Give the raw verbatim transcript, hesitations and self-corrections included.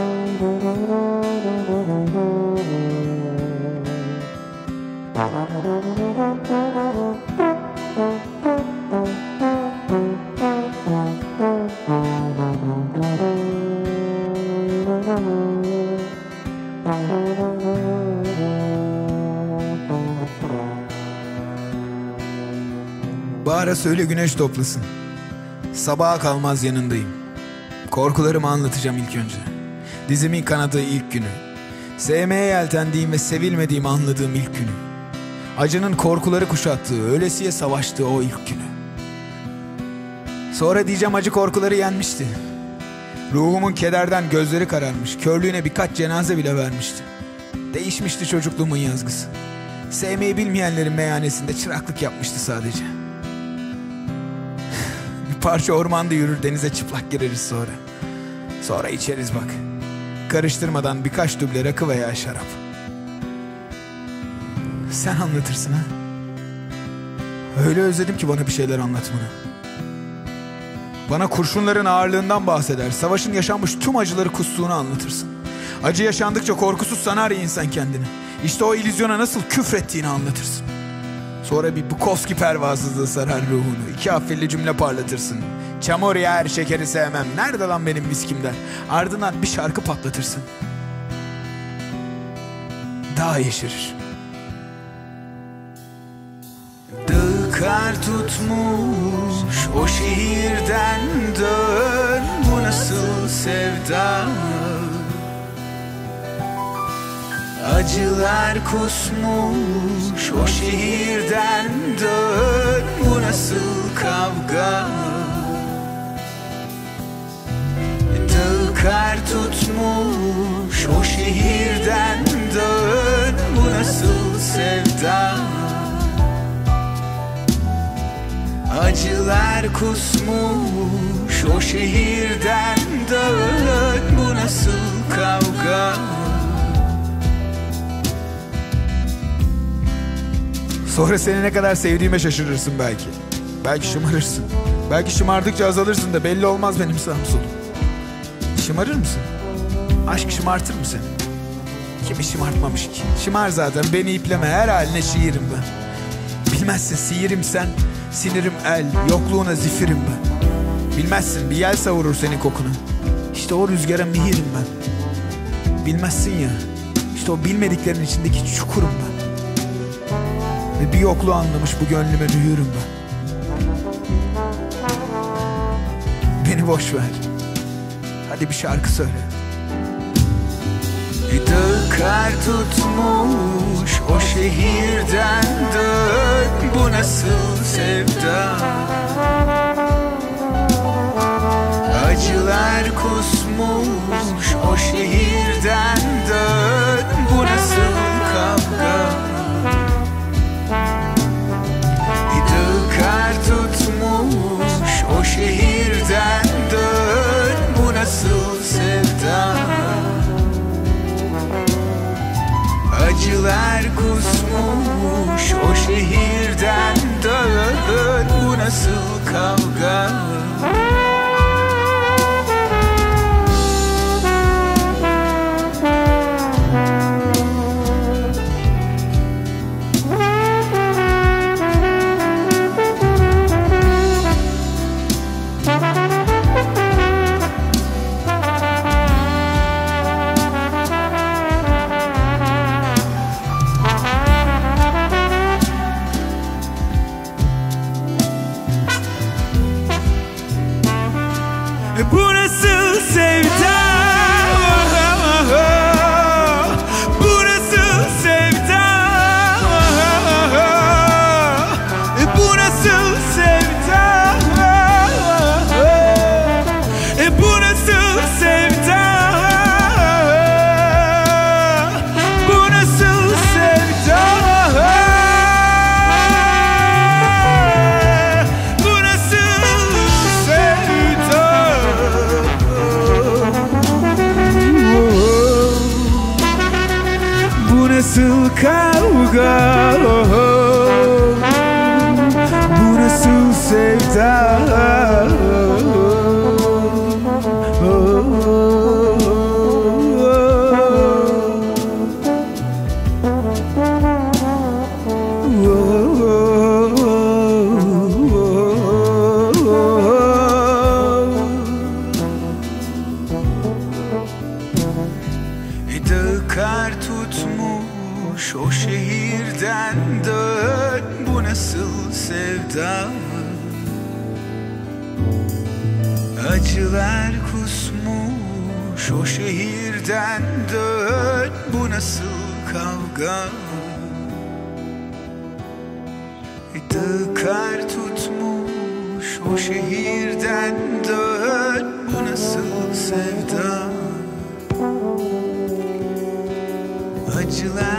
Bahara söyle güneş toplasın. Sabaha kalmaz yanındayım. Korkularımı anlatacağım ilk önce. Dizimin kanadığı ilk günü. Sevmeye yeltendiğim ve sevilmediğimi anladığım ilk günü. Acının korkuları kuşattığı, ölesiye savaştığı o ilk günü. Sonra diyeceğim acı korkuları yenmişti. Ruhumun kederden gözleri kararmış, körlüğüne birkaç cenaze bile vermişti. Değişmişti çocukluğumun yazgısı. Sevmeyi bilmeyenlerin meyhanesinde çıraklık yapmıştı sadece. Bir parça ormanda yürür, denize çıplak gireriz sonra. Sonra içeriz bak. Karıştırmadan birkaç duble rakı veya şarap. Sen anlatırsın ha. Öyle özledim ki bana bir şeyler anlatmanı. Bana kurşunların ağırlığından bahseder, savaşın yaşanmış tüm acıları kustuğunu anlatırsın. Acı yaşandıkça korkusuz sanar ya insan kendini. İşte o illüzyona nasıl küfrettiğini anlatırsın. Sonra bir Bukowski pervasızlığı sarar ruhunu. İki affilli cümle parlatırsın. Çamur yer şekeri sevmem, nerede lan benim miskim der. Ardından bir şarkı patlatırsın. Dağ yeşerir. Dağı kar tutmuş, o şehirden dön. Bu nasıl sevda? Acılar kusmuş, o şehirden dön. Bu nasıl kavga? Dağı kar tutmuş, o şehirden dön. Bu nasıl sevda? Acılar kusmuş, o şehirden dön. Bu nasıl kavga? Sonra seni ne kadar sevdiğime şaşırırsın belki. Belki şımarırsın. Belki şımardıkça azalırsın da belli olmaz benim sağım solum. Şımarır mısın? Aşk şımartır mı seni? Kimi şımartmamış ki? Şımar zaten, beni ipleme, her haline şiirim ben. Bilmezsin sihirim sen, sinirim el, yokluğuna zifirim ben. Bilmezsin bir yel savurur senin kokunu. İşte o rüzgara mihirim ben. Bilmezsin ya, işte o bilmediklerin içindeki çukurum ben. Ve bir yokluğu anlamış bu gönlüme rüyürüm ben. Beni boş ver. Hadi bir şarkı söyle. Dağı kar tutmuş, o şehirden dön. Bu nasıl sevda? Acılar kusmuş, o şehirden dön. Bu nasıl kavga? Dağı kar tutmuş, o şehirden dön. Bu nasıl sevda? Acılar kusmuş, o şehirden dön. Bu nasıl kavga? Bu nasıl sevda? Bu nasıl sevda? Bu nasıl sevda? Bu nasıl sevda? Bu nasıl sevda? Nasıl kavga? Bu nasıl sevda? Dağı kar tutmuş o şehirden dön. Bu nasıl sevda? Acılar kusmuş o şehirden dön. Bu nasıl kavga? Dağı kar tutmuş o şehirden dön. Bu nasıl sevda? Acılar